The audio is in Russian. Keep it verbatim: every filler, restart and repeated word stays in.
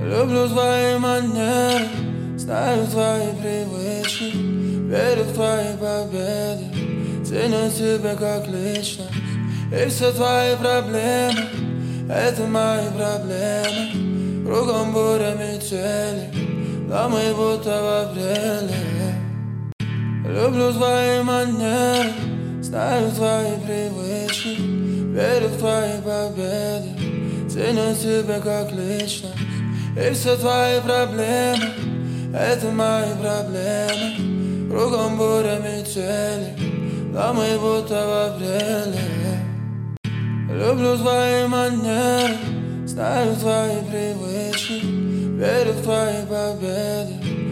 Люблю твои манеры, знаю твои привычки, верю в твои победы, ценю тебя как личность. И все твои проблемы — это мои проблемы. Кругом буря метели, но мы будто в апреле. Люблю твои манеры, знаю твои привычки, верю в твои победы, ценю тебя как личность. И все твои проблемы — это мои проблемы. Кругом буря метели, но мы будто в апреле. Люблю твои манеры, знаю твои привычки, верю в твои победы,